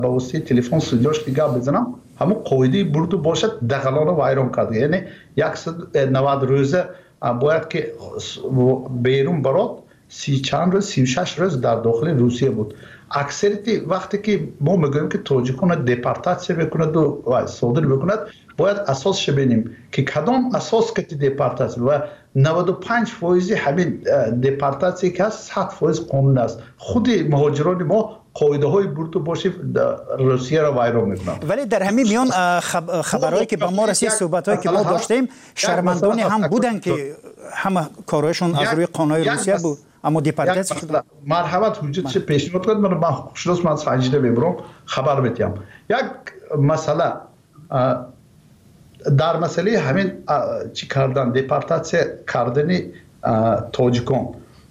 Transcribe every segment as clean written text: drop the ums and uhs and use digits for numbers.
با واسطه تلفن سودیاش دیگه بزنم همون قاعده برد باشد دغلان وایران کرده. یعنی 190 روزه باید که بیرون برات 36 روز در داخل روسیه بود. اکثریتی وقتی که ما میگویم که تاجیکان دپارتاسیون بکند و صادر بکند باید اساسش ببینیم که کدام اساس که دپارتاسیون و 95% همین دپارتاسیون که هست 100% قانون است. خود مهاجران ما قاعده های برد باشه روسیه را ویران میکنند. ولی در همین میان خبرهایی که با ما رسید، صحبت‌هایی که ما داشتیم، شرمندانی هم بودن که همه کارهایشون از روی قانون‌های روسیه بود اما دپارتاسیون شده. مرحمت وجود چه پیشنهاد کنید من خوشروز من سنجیده ببرم خبر بدم. یک مسئله در مسئله همین چی کردن دپارتاسیون کردن تاجیکان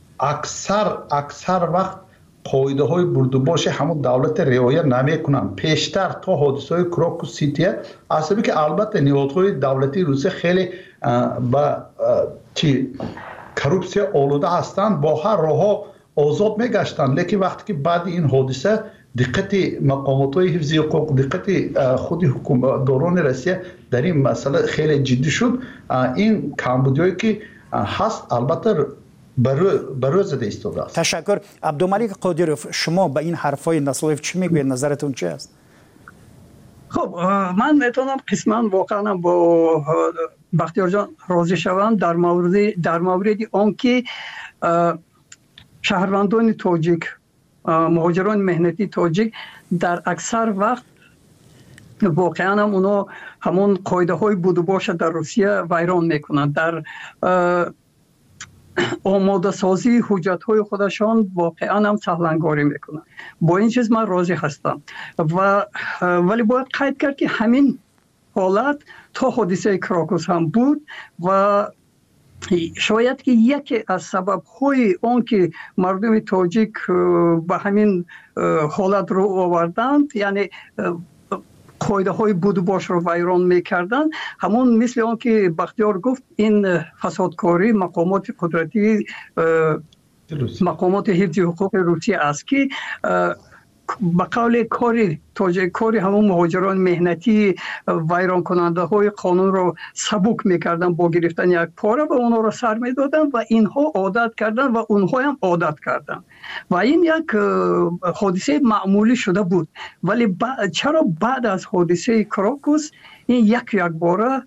اکثر وقت قاعده های برد و باش همون دولت رعایت نمیکنن. پیشتر تا حادثه های کراکو سیتی اصلا که البته نهادهای دولتی روسیه خیلی با کروپسیا آلوده هستند، با هر راه آزاد میگشتن، لیکن وقتی که بعد این حادثه دقت مقامات های حفظی حقوق، دقت خود حکومتداران روسیه در این مسئله خیلی جدی شد. این کمبودیایی که هست البته برای زده ایستاده است. تشکر. عبدالملک قادروف، شما به این حرفای نسلوف چی میگوید؟ نظرتون چی است؟ خب من میتونم قسما واقعا با بختیار جان راضی شوم در مورد آن که شهروندان تاجیک، مهاجران مهنتی تاجیک در اکثر وقت واقعا هم اونا همون قاعده های بود و باشه در روسیه ویران میکنند. در آماده سازی حجت های خودشان واقعا هم سهلنگاری میکنند. با این چیز من راضی هستم ولی باید قید کرد که همین حالت تا حادثه کراکوس هم بود و شاید که یکی از سبب های اون که مردم تاجیک به همین حالت رو آوردند، یعنی قاعده های بود و باش رو ویران میکردن، همون مثل اون که بختیار گفت این فسادکاری مقامات قدرتی مقامات حفظی حقوق روسیه است که به قول کاری همون مهاجران مهنتی ویران کننده های قانون رو سبک میکردن با گرفتن یک پاره و اونها رو سر میدادن و اینها عادت کردن و اونها هم عادت کردن و این یک حادثه معمولی شده بود. ولی چرا بعد از حادثه کراکوس این یک باره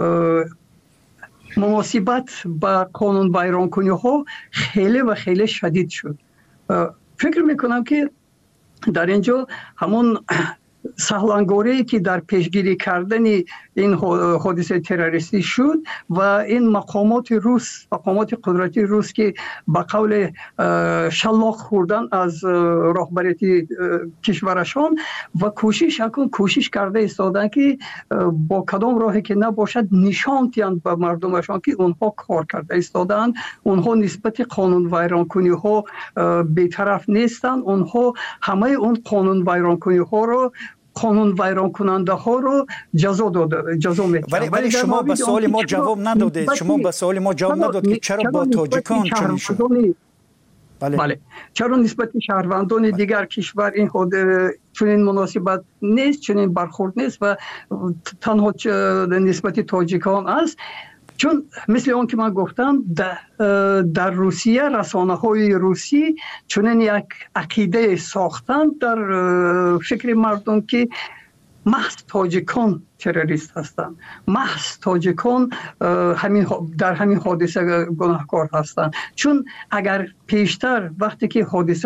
مناسبت با قانون ویران کنی ها خیلی و خیلی شدید شد؟ فکر میکنم که در اینجا همون سهلنگاری که در پیشگیری کردن این حادثه تروریستی شد و این مقامات روس، مقامات قدرتی روس که با قول شلاق خوردن از رهبری کشورشان و کوشش کرده ایستادن که با کدام راهی که نباشد نشان دهند به مردمشان که اونها کار کرده ایستادن، اونها نسبت قانون ویران کنی ها بی‌طرف نیستند، اونها همه اون قانون ویران کنی ها رو، قانون ویران کننده ها رو جزا میدن. ولی شما به سوال ما جواب ندادید. شما به سوال ما جواب نداد که چرا با تاجیکان چنین شد؟ بله. چرا نسبت شهروندان دیگر کشور این چنین مناسبت نیست، چنین برخورد نیست و تنها نسبت تاجیکان است؟ چون مثل اون که من گفتم در روسیه رسانه های روسی چنین یک عقیده ساختن در فکر مردم که محض تاجیکان تروریست هستند، محض تاجیکان در همین حادثه گناهکار هستند. چون اگر پیشتر وقتی که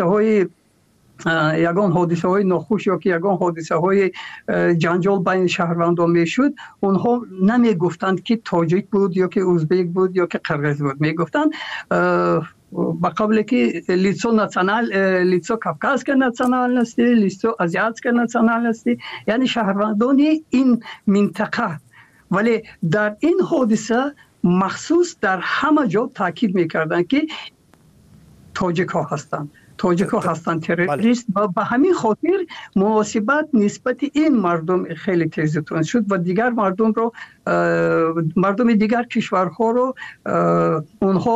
یگان حادثه های ناخوش یا که یگان حادثه های جنجال بین شهروندان میشد، اونها نمی گفتند که تاجیک بود یا که ازبک بود یا که قرغیز بود، می گفتند با قبل که لیتسو کافکاسکا ناسیونالنستی، لیتسو آزیاتسکا ناسیونالنستی، یعنی شهروندان این منطقه. ولی در این حادثه مخصوص در همه جا تاکید میکردند که تاجیک ها هستند، تاجیک ها هستند تروریست و به همین خاطر مناسبت نسبت این مردم خیلی تیزتون شد و دیگر مردم دیگر کشورها رو اونها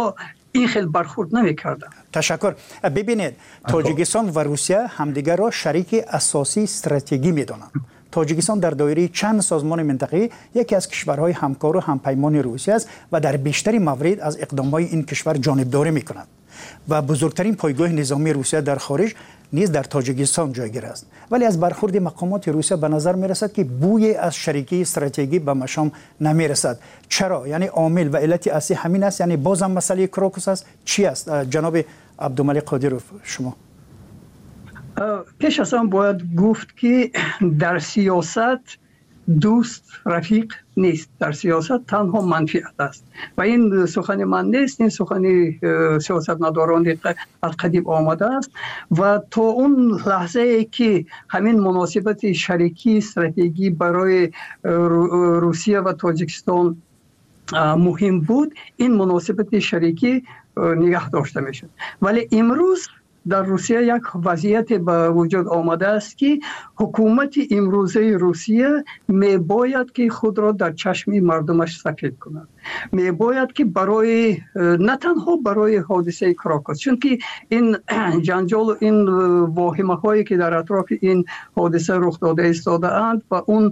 این خیلی برخورد نمی‌کردن. تشکر. ببینید تاجیکستان و روسیه همدیگر را شریک اساسی استراتژیکی می‌دانند. تاجیکستان در دایره چند سازمان منطقه‌ای یکی از کشورهای همکار و همپیمان روسیه است و در بیشتر موارد از اقدامات این کشور جانبداری می‌کند و بزرگترین پایگاه نظامی روسیه در خارج نیز در تاجیکستان جایگیر است. ولی از برخورد مقامات روسیه به نظر می‌رسد که بوی از شریکی استراتژیکی به مشام نمی‌رسد. چرا؟ یعنی عامل و علت اصلی همین است، یعنی بازم مسئله کروکوس است. چی است جناب عبدالملک قادروف شما؟ پیش از آن باید گفت که در سیاست دوست رفیق نیست، در سیاست تنها منفعت است و این سخن من نیست، این سخن سیاستمداران از قدیم آمده است و تا اون لحظه ای که همین مناسبت شریکی استراتژیکی برای روسیه و تاجیکستان مهم بود، این مناسبت شریکی نگه داشته میشد. ولی امروز در روسیه یک وضعیت به وجود آمده است که حکومت امروزه روسیه میباید که خود را در چشم مردمش سفید کند، میباید که برای نه تنها برای حادثه کراکوس، چون که این جنجال و این واهمه هایی که در اطراف این حادثه رخ داده ایستاده اند و اون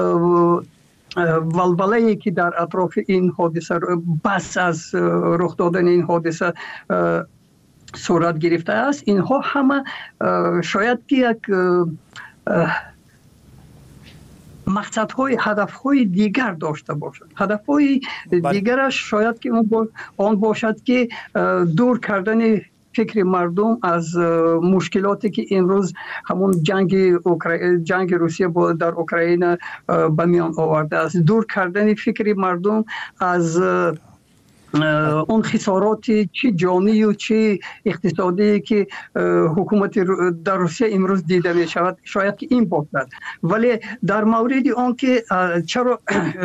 ولوله‌ای که در اطراف این حادثه بس از رخ دادن این حادثه صورت گرفته است، اینها همه شاید که یک مقصدهای هدفهای دیگر داشته باشد. هدفهای دیگرش شاید که آن باشد که دور کردن فکر مردم از مشکلاتی که امروز همون جنگ روسیه در اوکراین به میان آورده است، دور کردن فکر مردم از اون خسارات چه جانی و چه اقتصادی که حکومت در روسیه امروز دیده می شود، شاید که این باشد. ولی در مورد آن که چرا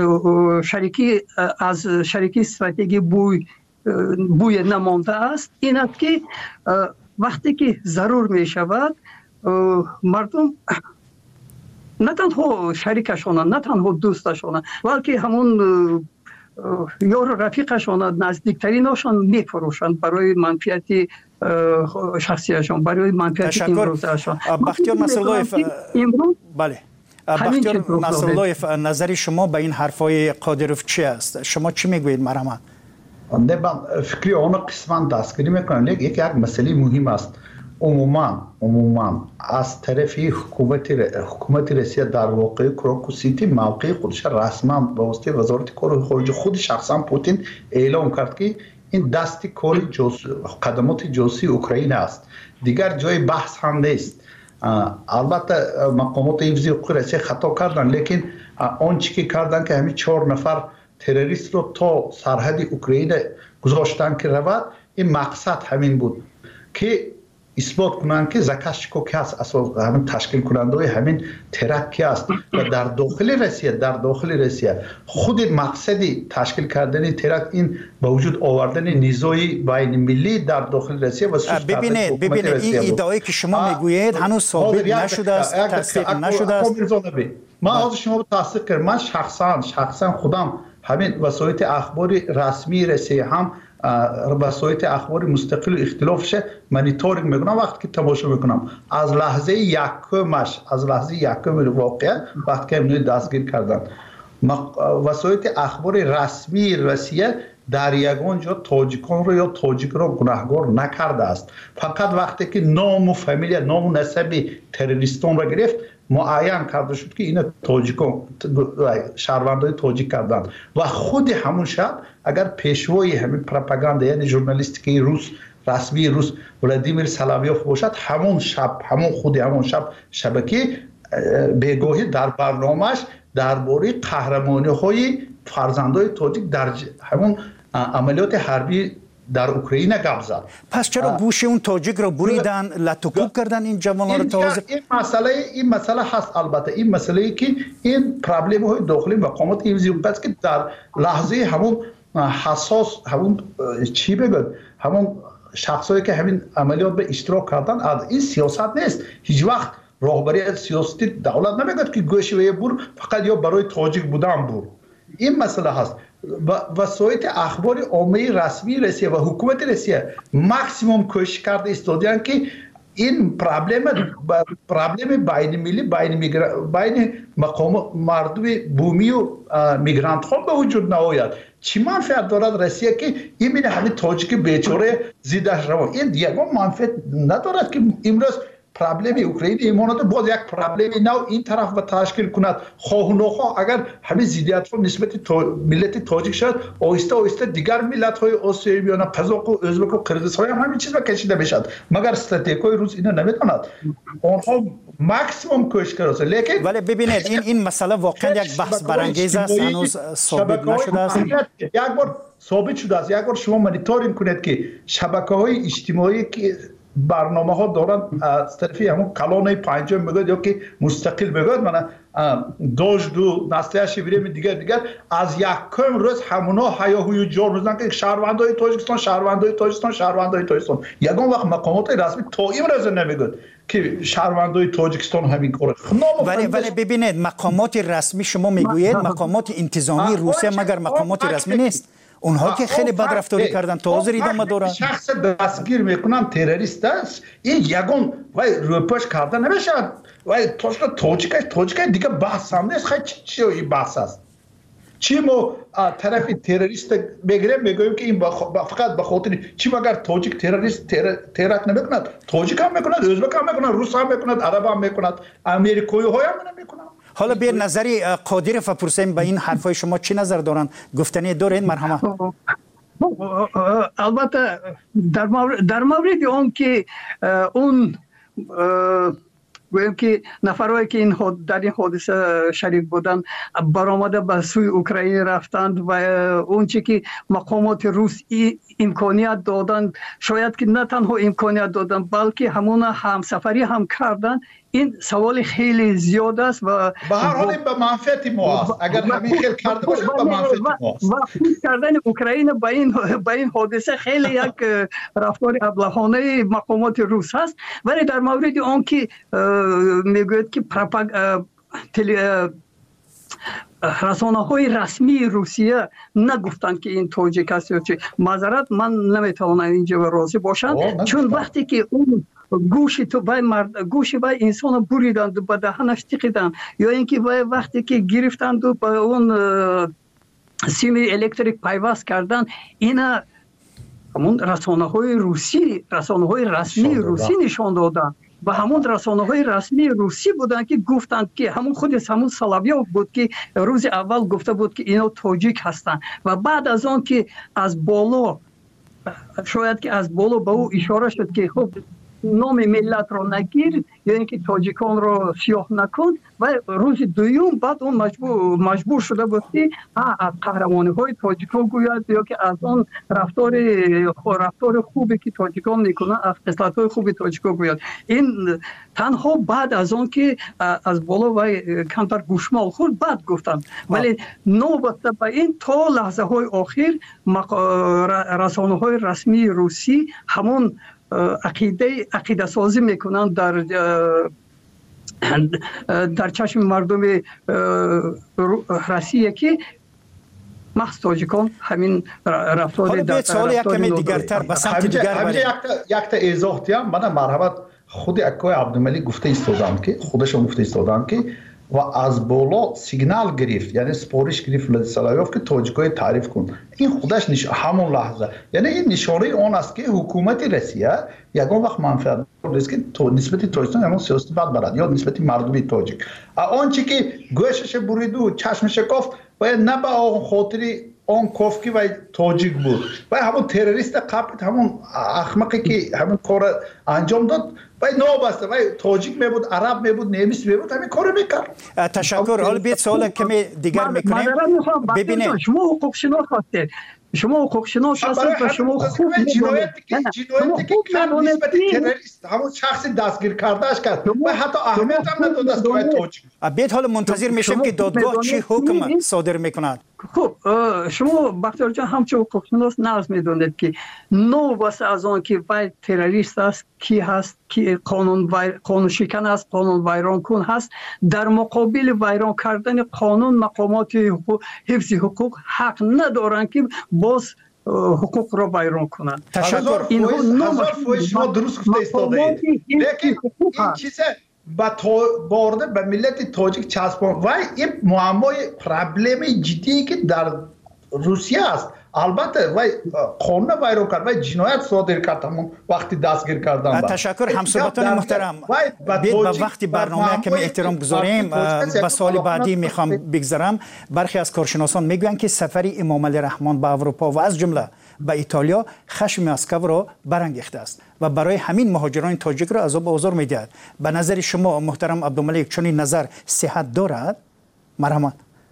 از شریکی استراتژی بوی نمانده است، این است که وقتی که ضرور می شود مردم نه تنها شریکشان، نه تنها دوستشان، بلکه همون یار رفیقشان، نزدیکترینشان میفروشند برای منفعت شخصیشان، برای منفعت امروزشان. بختیار نصراللهیف، بله، بختیار نصراللهیف، نظر شما به این حرفای قادروف چی است؟ شما چی میگویید مرحمت؟ نه، من فکری آن قسمت دستگیری میکنم. یک مسئله مهم است. عموما از طرف حکومت روسیه در واقع کروکوسیتی موقع خودش رسما به واسطه وزارت کار خارجه خود شخصا پوتین اعلام کرد که این دست کار قدمات جاسوسی اوکراین است، دیگر جای بحث هم نیست. البته مقامات حفظی حقوق روسیه خطا کردن، لیکن آنچه که کردن که همین 4 نفر تروریست رو تا سرحد اوکراین گذاشتن که رود، این مقصد همین بود که اثبات کنند که زاکاشچیکو که اساس همین تشکیل کننده همین ترک است و در داخل روسیه خود مقصدی تشکیل کردن ترک این با وجود آوردن نیزوی بین ملی در داخل روسیه و ببینید این ادعایی که شما میگویید هنوز ثابت نشده است، تصدیق نشده است. من از شما تصدیق کردم. من شخصا خودم همین وسایل اخباری رسمی روسیه هم وسایل اخبار مستقل اختلافش مانیتورینگ میکنم. وقتی که تماشا میکنم از لحظه یکم واقعا وقتی که اینو دستگیر کردن، وسایل اخبار رسمی روسیه در یگان جا تاجیکان رو یا تاجیک رو گناهکار نکرده است. فقط وقتی که نام و فامیل، نام و نسب تروریستان را گرفت، معین کرده شد که این تاجیکان شهروندای تاجیک کردن و خود همون شب اگر پیشوای همین پروپاگاندا یعنی ژورنالیستیک روس رسمی روس ولادیمیر سلاویوف باشد، همون شب شبکه بگاهی در برنامه‌اش درباره قهرمانی‌های فرزندای تاجیک در همون عملیات حربی در اوکراین گپ زد. پس چرا گوش اون تاجیک رو بریدن، لطوکوب کردن این جوانان رو تازه؟ این مسئله هست. البته این مسئله ای که این پرابلم های داخلی مقامات حفظی حقوق است که در لحظه همون حساس همون چی بگم همون شخصایی که همین عملیات به اشتراک کردن، از این سیاست نیست. هیچ وقت راهبری سیاسی دولت نمیگه که گوش و بور فقط یا برای تاجیک بودن بور. این مسئله هست. وسایت اخبار عامه رسمی روسیه و حکومت روسیه ماکسیموم کوشش کرده استودیان که این پرابلم بین ملی بین مقام مردم بومی و میگرانت ها به وجود نآید. چی منفعت دارد روسیه که این همه تاجیک بیچاره زیدش رو این یگان منفعت ندارد که امروز پرابلم اوکراین ایمانات باز یک پرابلم نو این طرف و تشکیل کند خواه و نخواه اگر همه زیدیت ها نسبت ملت تاجیک شد آهسته آهسته دیگر ملت های آسیایی بیان قزاق و ازبک و قرقیزستان هم همین چیز را کشیده بشد مگر استراتژی روس اینا نمیداند آنها ماکسیموم کوشش کرده لیکن ولی ببینید این مسئله واقعا یک بحث برانگیز است هنوز ثابت نشده است یک بار ثابت شده است یک بار شما مانیتورینگ کنید که شبکه‌های اجتماعی که برنامه ها دارن از طرفی همون کلان پنجم میگوید یا که مستقل میگوید من داشت و نسله شبیره دیگر از یکم روز همونا هیاهوی جور میزنن که شهروندای تاجیکستان یگان وقت مقامات رسمی تا این روز نمیگوید که شهروندای تاجیکستان همین کاره ولی ببینید مقامات رسمی شما میگویید مقامات انتظامی روسیه مگر مقامات رسمی نیست اونها که خیلی بد رفتاری کردن تا حاضر ادامه دارن شخص دستگیر میکنن تروریست است این یگان وای روپاش کردن نمیشه وای تاجیک دیگه بحث هم نیست خیلی چی بحث است چی ما طرف تروریست بگیریم میگویم که این فقط به خاطر چی مگر تاجیک تروریست ترور نمیکند تاجیک هم میکند ازبک هم میکند روس هم میکند عرب هم میکند امریکایی های هم نمیکنند حالا به نظری قادر فپرسیم به این حرفای شما چی نظر دارن گفتنی دارین مرحمت البته در مورد اون که اون گویم که نفرهایی که در این حادثه شریک بودن برآمده به سوی اوکراین رفتند و اون چی که مقامات روس امکانیت دادن شاید که نه تنها امکانیت دادن بلکه همون همسفری هم کردن این سوال خیلی زیاد است و به هر حال به منفعت ما است اگر همین خیلی کرده باشه به منفعت ما است و کردن اوکراین با این حادثه خیلی یک رفتار ابلهانه مقامات روس هست ولی در مورد آن که میگوید که رسانه‌های رسمی روسیه نگفتند که این تاجیک است یا چه معذرت من نمیتوانم اینجا راضی باشم چون وقتی که اون گوشی بای انسان بریدند به دهنش تکیدند یا اینکه وقتی که گرفتند و به اون سیم الکتریک پیوست کردن اینا همون رسانه‌های رسمی روسی نشان دادند و همون رسانه‌های رسمی روسی بودند که گفتند که همون سلاویوف بود که روز اول گفته بود که اینا تاجیک هستند و بعد از آن که از بالا شاید که از بالا به او اشاره شد که خب نام ملت رو نگیر یا اینکه تاجیکان رو سیاه نکن و روز دوم بعد اون مجبور شده بود که از قهرمانی های تاجیکان گوید یا که از اون رفتار خوبی که تاجیکان میکنن از خصلت های خوبی تاجیکان گوید این تنها بعد از اون که از بالا و کمتر گوشمال خورد بعد گفتن ولی نوبت به این تا لحظه های آخر رسانه های رسمی روسی همون عقیده سازی میکنن در چشم مردم روسیه که محض تاجیکان همین رفتار در سوال یکمی دیگرتر به سمت دیگر بریم یک تا ایزاح دیم من مرحبت خود اکای عبدالملک گفته ایستادن که خودشون گفته ایستادن که و از بالا سیگنال گرفت یعنی سپارش گرفت ولادیسلاویوف که تاجیکای تعریف کن این خودش همون لحظه یعنی این نشانه اون است که حکومت روسیه یگان وقت منفعت دارد که نسبت تاجیکستان همون سیاست بد برد یا نسبت مردم تاجیک آنچه که گوشش برید و چشمش کافت باید نه به آن خاطری آن کافکی و تاجیک بود و همون تروریست قبل همون احمقی که همون کار انجام داد و نابسته و تاجیک می بود عرب می بود نمیس می بود همین کارو میکرد تشکر حال بیت سوال کمی دیگر میکنیم ببینید شما حقوق شناس هستید شما حقوق شناس هستید و شما خوب جنایتی که کرد نسبت تروریست همون شخصی دستگیر کردهش کرد و حتی اهمیت هم نداد است که تاجیک بیت حال منتظر میشیم که دادگاه چی حکم صادر میکند خب شما بختیار جان همچون حقوقشناس نقض میدونید که نو واسه از آن که وای تروریست است کی هست کی قانون شکن است قانون ویران کن هست در مقابل ویران کردن قانون مقامات حفظ حقوق حق ندارن که باز حقوق را ویران کنند. تشکر. هزار فوش شما درست گفته ایستاده اید. لیکن این چیزه بارده به ملت تاجیک چسبان و این معمای پرابلم جدی که در روسیه است. البته وای قانون ویران کرد و جنایت صادر کرد همون وقتی دستگیر کردن. تشکر همسایگان محترم. به وقتی برنامه کمی احترام گذاریم به سال بعدی میخوام بگذارم. برخی از کارشناسان میگویند که سفر امام علی رحمان به اروپا و از جمله به ایتالیا خشم مسکو را برانگیخته است و برای همین مهاجران تاجیک را عذاب آزار میدهد. به نظر شما محترم عبدالملک چنین نظر صحت دارد؟ مرحمت.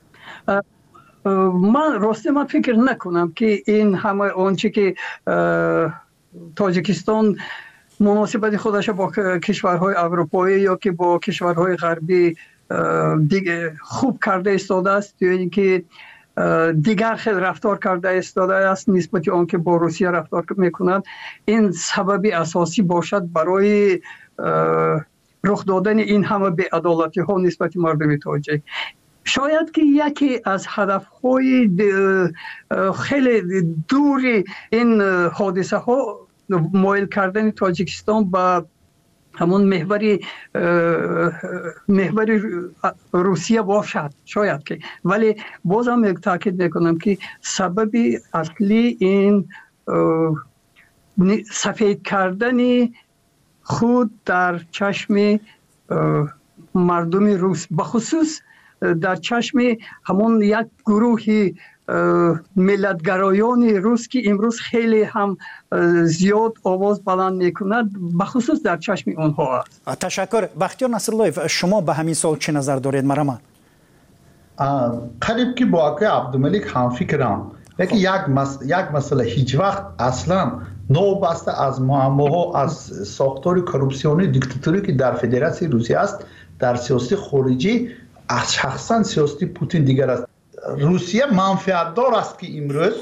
من فکر نکنم که این همه آنچه که تاجیکستان مناسبت خودش با کشورهای اروپایی یا که با کشورهای غربی دیگه خوب کرده ایستاده است یا اینکه دیگر خیلی رفتار کرده ایستاده است نسبت آن که با روسیه رفتار میکنند این سبب اساسی باشد برای رخ دادن این همه بی‌عدالتی ها نسبت مردم تاجیک. شاید که یکی از هدفهای خیلی دوری این حادثه ها مایل کردن تاجیکستان به همون محور روسیه باشد شاید که، ولی بازم یک تاکید میکنم که سبب اصلی این سفید کردن خود در چشم مردم روس بخصوص در چشم همون یک گروه ملتگرایان روس که امروز خیلی هم زیاد آواز بلند میکند بخصوص در چشم اونها است. تشکر. بختیار نصرالله شما به همین سوال چه نظر دارید؟ مرحمت. قریب که با آقای عبدالملک هم فکرم لیکن یک مسئله هیچ وقت اصلا نوبسته از معماها از ساختار کروپسیونی دیکتاتوری که در فدراسیون روسیه است در سیاست خارجی از شخصا سیاست پوتین دیگر است. روسیه منفعت دار است که امروز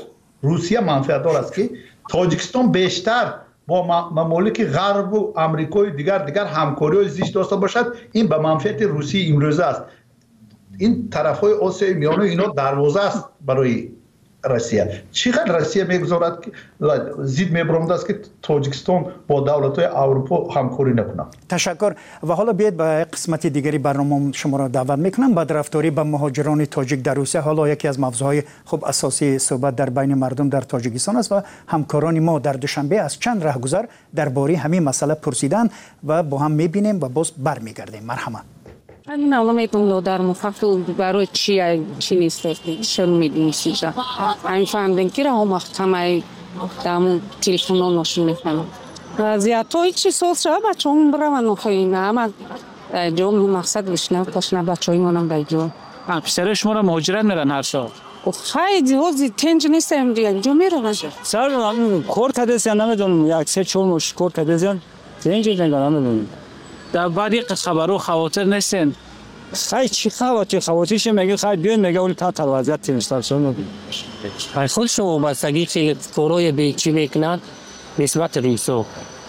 تاجیکستان بیشتر با ممالک غرب و آمریکای دیگر همکاری زیست داشته باشد. این به منفعت روسیه امروز است. این طرفهای آسیای میانه اینا دروازه است برای روسیه. چقدر روسیه میگذارد که زید میبرمده است که تاجیکستان با دولت‌های اروپا همکاری نکنه. تشکر. و حالا بیاید به قسمت دیگری برنامه شما را دعوت میکنم. بدرفتاری به مهاجران تاجیک در روسیه حالا یکی از موضوعهای خوب اساسی صحبت در بین مردم در تاجیکستان است و همکاران ما در دوشنبه از چند راهگذر درباره همین مسئله پرسیدن و با هم میبینیم و باز برمیگردیم. مرحمت. من نمی‌دونم در مفصل برای چی نیست چه می‌دونی چیزا این فهمیدن که هم محکمه دام تلفن نشون می‌کنم زیادی چیز سوسه بچه‌م برام نخواهیم اما جون مقصد بشنم باشن بچه‌ای منم بیجون پسر شما را مهاجرت میرن هر سال خیلی روزی تنج نیستم دیگه جو میرن سر کور کدیسیان نمیدونم یک سه چهار مش کور کدیسیان تنج نمیدونم در بعدی خبرو خواطر نیستن خیلی چی خواتیش میگه خیلی بیان میگه اون تا وضعیت تیمستان خیلی خود شما بستگی که کوروی به چی میکنن نسبت روسو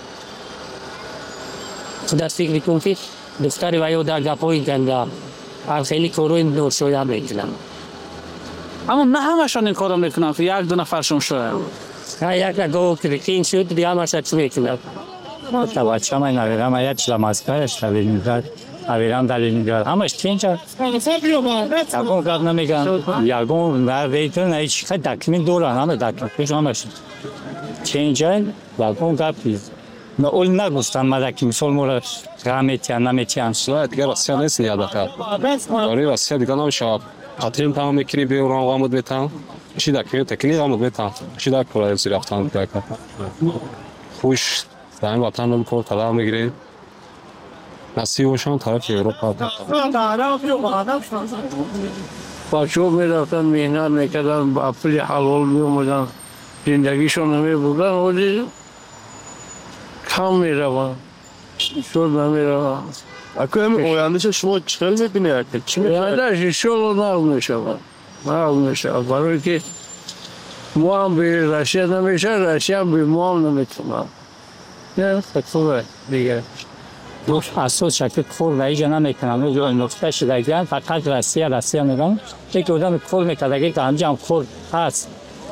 در فکر کن که بسیاری وایو در گپایی کنده خیلی کوروی دور شویا میکنن اما نه همشان این کارو میکنن که یک دو نفرشون شویا یک گو کلیکین شد دیگه همش چی میکنن تا بچه من نمیدونم یک شلماسکایش نمیدونم اویران دلیل همش چینجا یکون کار نمیگن یکون ویتون هیچ خیلی دکمین دوران همه دکمین همش چینجا یکون کار پیز نه اول نگفتن مدکی مثال مورد رمیتیان نمیتیان نه دیگه راستی نیست نیاده کرد آره راستی دیگه نمیشه قطرین تمام میکنی به اون آمود بیتام چی دکمین تکنی آمود بیتام چی دک پرای زیر افتان دک خوش در این وطن رو کار طلب میگیرید نصیبشان طرف اروپا بچه‌ها میرفتن مهنت میکردن با پول حلال میومدن زندگیشون نمیبردن ولی کم میروند شد نمیروند اکنون اویندش شما چخیل میبینید؟ اویندش شلو نرم میشوند معلوم میشه برای که ما هم به روسیه نمیشه روسیه هم به ما هم نمیتونم نه خوبه دیگه اساس شکل کور رایج نمیکنن و نقطه شدگیان فقط روسیه میگن یک آدم کور میکنه که انجام کور هست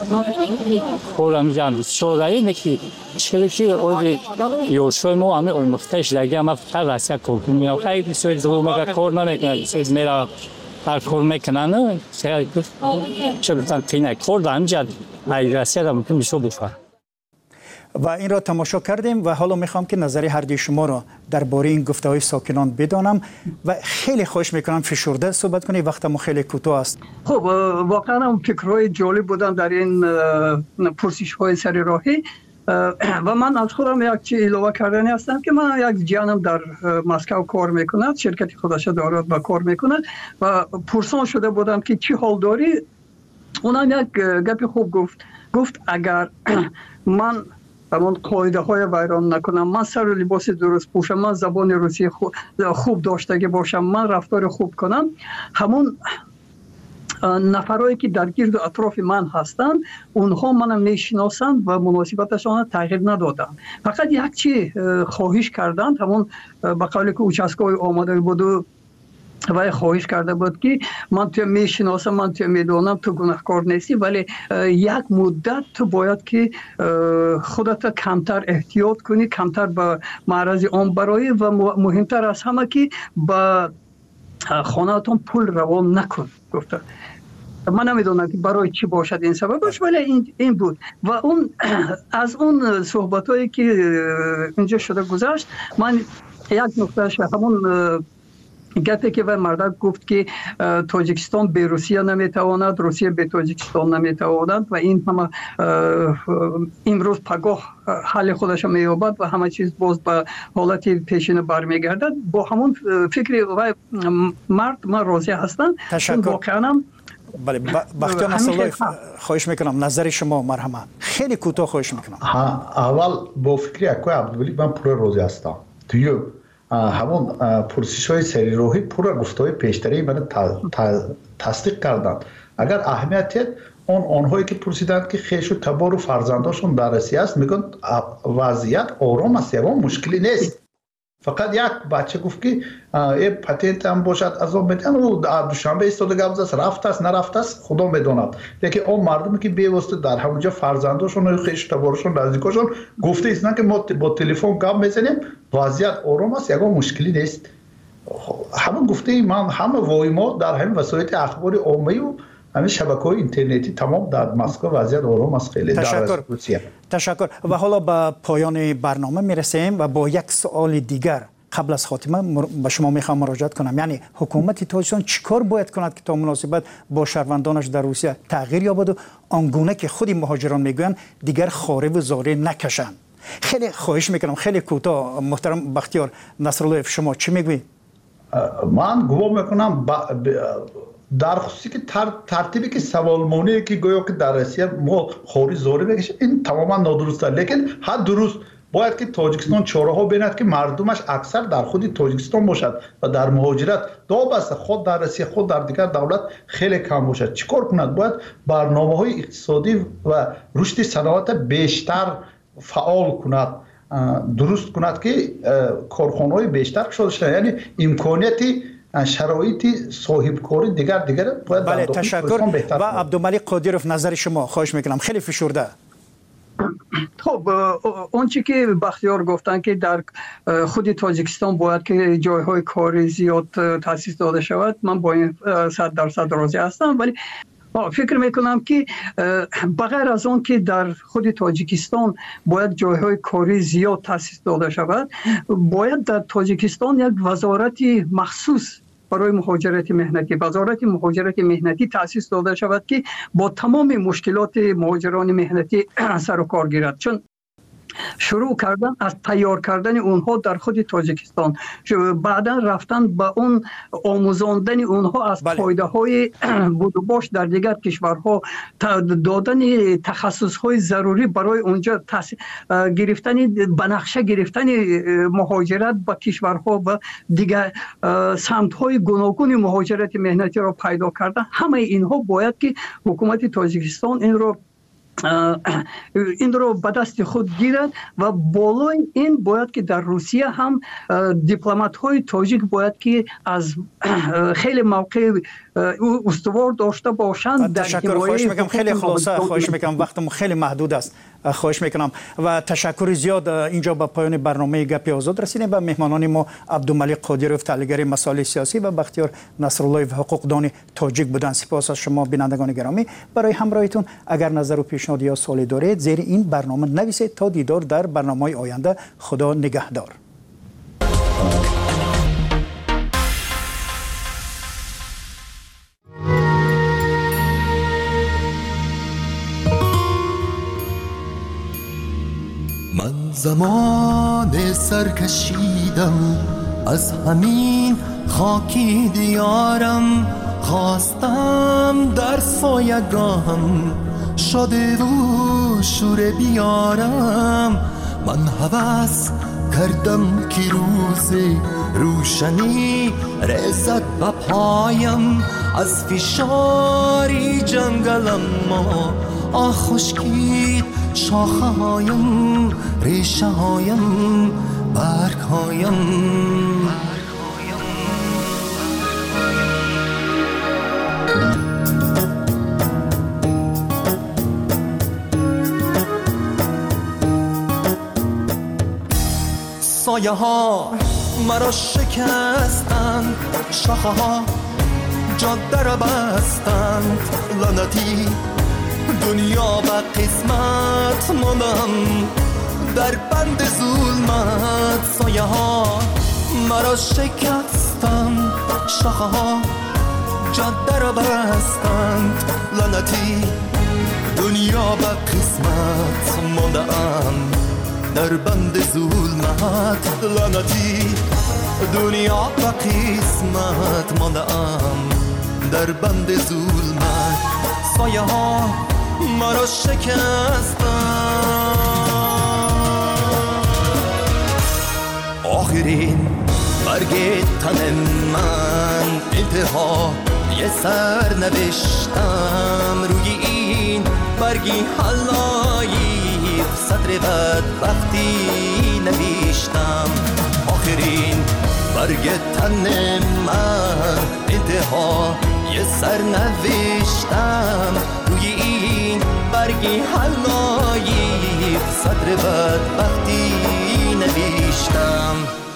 کور انجام شورایی نکی چیزی اولی یوشوی ما همه اون نقطه شدگیان ما فقط روسیه کور میکنیم خیلی سوی دو مگه کور نمیکنن چیز میرا هر کور میکنن چه بتن تینه کور انجام روسیه را ممکن میشه بفر و این را تماشا کردیم و حالا میخوام که نظری هر دوی شما را درباره این گفته‌های ساکنان بدانم و خیلی خوش میکنم فشرده صحبت کنید وقت ما خیلی کوتاه است. خب واقعا هم فکرهای جالب بودن در این پرسش‌های سر راهی و من از خودم یک چیز اضافه کردنی هستم که من یک جانم در مسکو کار میکند شرکتی خودش دارد و کار میکند و پرسان شده بودم که چی حال داری اونم یک گپ خوب گفت اگر من همون قاعده های ویران نکنم من سر و لباس درست پوشم من زبان روسی خوب داشته باشم من رفتار خوب کنم همون نفرایی که در گرد و اطراف من هستند اونها منم میشناسند و مناسبتشان تغییر ندادن فقط یک چی خواهش کردند همون به قولی که اوچسکای آماده بود و خواهش کرده بود که من تو میشناسم من تو میدونم تو گناهکار نیستی ولی یک مدت تو باید که خودت کمتر احتیاط کنی کمتر به معرض آن برای و مهمتر از همه که به خانه‌تون پول روان نکن گفته من نمیدونم که برای چی باشد این سببش ولی این بود و اون از اون صحبتایی که اینجا شده گذشت من یک نکته همون گپی که مردک گفت که تاجیکستان به روسیه نمیتواند روسیه به تاجیکستان نمیتواند و این همه امروز پگاه حل خودش مییابد و همه چیز باز به حالت پیشین برمیگردد با همون فکر و مرد من راضی هستم تشکر. بله بختیار نصرالله خواهش میکنم نظر شما مرحمه خیلی کوتاه خواهش میکنم. اول با فکر اکوی عبدالولی من پورا راضی هستم توی همون پرسش های سری روحی پورا گفته های پیشتری من تصدیق کردند اگر اهمیت آنهایی که پرسیدند که خیش و تبار و فرزنداشون در روسیه است میگن وضعیت آرام است یا مشکلی نیست فقط یک بچه گفت که پتنت هم باشد از آن میتن و دوشنبه ایستاده گفت است رفت است نرفت است خدا میداند لیکن اون مردمی که بیواسطه در همونجا فرزنداشون و خیش تبارشون نزدیکاشون گفته ایستن که ما با تلفن گپ میزنیم وضعیت آرام است یک مشکلی نیست همون گفته من همه وایما در همین وسایل اخبار عامه و همین شبکه‌های اینترنتی تمام در مسکو وضعیت آرام است خیلی تشکر و حالا به پایان برنامه میرسیم و با یک سوال دیگر قبل از خاتمه به شما میخوام مراجعت کنم یعنی حکومت تاجیکستان چیکار باید کند که تا مناسبت با شهروندانش در روسیه تغییر یابد و آنگونه که خود مهاجران میگویند دیگر خاره و زاره نکشند خیلی خواهش میکنم خیلی کوتاه محترم بختیار نصرالله شما چی میگویید؟ من گمان میکنم در خصوصی که ترتیبی که سوالمونی که گویا که در روسیه ما خوری زوری بکشه این تماما نادرست است لیکن حد درست باید که تاجیکستان چاره‌ها بیند که مردمش اکثر در خود تاجیکستان باشد و در مهاجرت دابسته خود در روسیه خود در دیگر دولت خیلی کم باشد چیکار کند باید برنامه‌های اقتصادی و رشد صنعت بیشتر فعال کند درست کند که کارخانه‌های بیشتر شده شود یعنی امکانیتی شرایطی صاحبکاری دیگر باید بله تشکر و عبدالملک قادیروف نظر شما خواهش میکنم خیلی فشرده خب اون چی که بختیار گفتن که در خود تاجیکستان باید که جایهای کاری زیاد تأسیس داده شود من با این 100% راضی هستم ولی فکر میکنم که بغیر از اون که در خود تاجیکستان باید جایهای کاری زیاد تأسیس داده شود باید در تاجیکستان یک وزارت مخصوص برای مهاجرت مهنتی وزارت مهاجرت مهنتی تأسیس داده شود که با تمام مشکلات مهاجران مهنتی سر و کار گیرد چون شروع کردن از تیار کردن اونها در خود تاجیکستان، بعدا رفتن به اون آموزاندن اونها از قاعده های بود و باش در دیگر کشورها، دادن تخصص های ضروری برای اونجا گرفتن بنقشه گرفتن مهاجرت به کشورها و دیگر سمت های گوناگون مهاجرت مهنتی را پیدا کردن. همه اینها باید که حکومت تاجیکستان این رو به دست خود گیرد و بالای این باید که در روسیه هم دیپلمات های تاجیک باید که از خیلی موقع استوار داشته باشند. تشکر، خواهش میکنم خیلی خلاصه، خواهش میکنم وقتم خیلی محدود است، خواهش میکنم و تشکر زیاد. اینجا به پایان برنامه گپی آزاد رسیدیم. به مهمانان ما عبدالملک قادیروف، تحلیلگر مسائل سیاسی و بختیار نصرالله حقوقدان تاجیک بودند. سپاس از شما بینندگان گرامی برای همراهیتون. اگر نظر و پیشنهاد یا سوالی دارید زیر این برنامه نویسید. تا دیدار در برنامه آینده، خدا نگهدار. من زمان سرکشیدم از همین خاکی دیارم، خواستم در سایگاهم شده و شور بیارم. من هوس کردم که روز روشنی رسد به پایم، از فشاری جنگلم ما خشکید شاخه هایم، ریشه هایم، برگ هایم. سایه ها مرا شکستند، شاخه ها جاده را بستند، لعنتی دنیا به قسمت ماندم در بند ظلمت. سایه ها مرا شکستند، شاخه ها جاده را بستند، لعنتی دنیا به قسمت ماندم در بند ظلمت. لعنتی دنیا به قسمت ماندم در بند ظلمت. سایه ها مرا شکستند. آخرین برگ تن من انتها یه سر نوشتم، روی این برگی حلایی سطر بدبختی نوشتم. آخرین برگ تن من انتها یه سر نوشتم، روی این برگی حلایی صدر بدبختی نوشتم.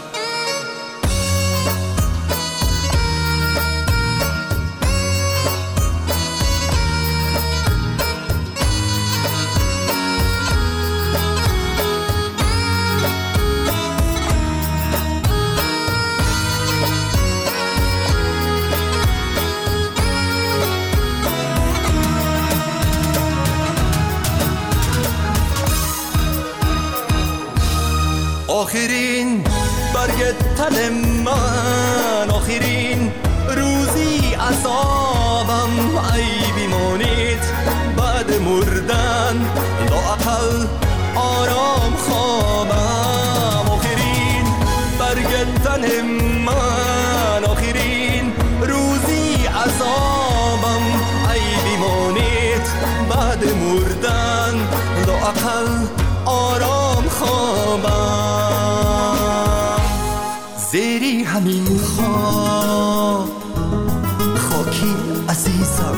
آخرین برگ تن من، آخرین روزی عذابم، ای بیمانید بعد مردن لااقل آرام خوابم. آخرین برگ تن من، آخرین روزی عذابم، ای بیمانید بعد مردن لااقل آرام خوابم. زیری همین خواب خاکی عزیزم،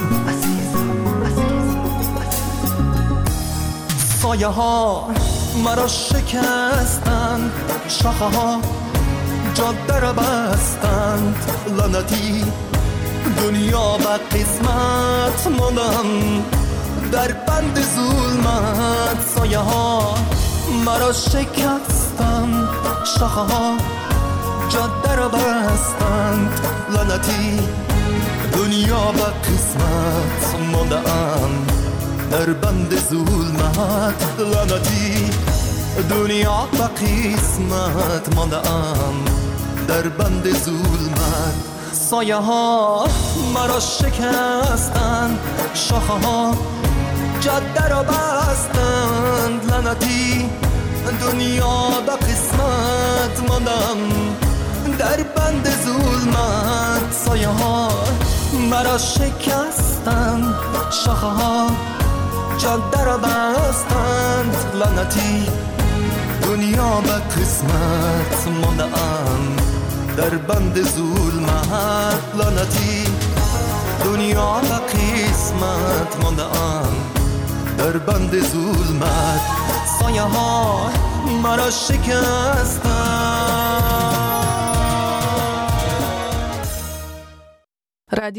سایه ها مرا شکستند، شاخه ها جاده را بستند، لعنتی دنیا به قسمت ماندم در بند ظلمت. سایه ها مرا شکستند، شاخه ها جاده را بستند، لعنتی دنیا به قسمت ماندم در بند ظلمت. لعنتی دنیا به قسمت مانده ام در بند ظلمت. سایه ها مرا شکستند، شاخه ها جاده را بستند. لعنتی دنیا به قسمت ماندم در بند ظلمت. سایه ها مرا شکستند، شاخه ها جاده را بستند. لعنتی دنیا به قسمت مانده ام در بند ظلمت. لعنتی دنیا به قسمت مانده ام در بند ظلمت. سایه ها مرا شکستند.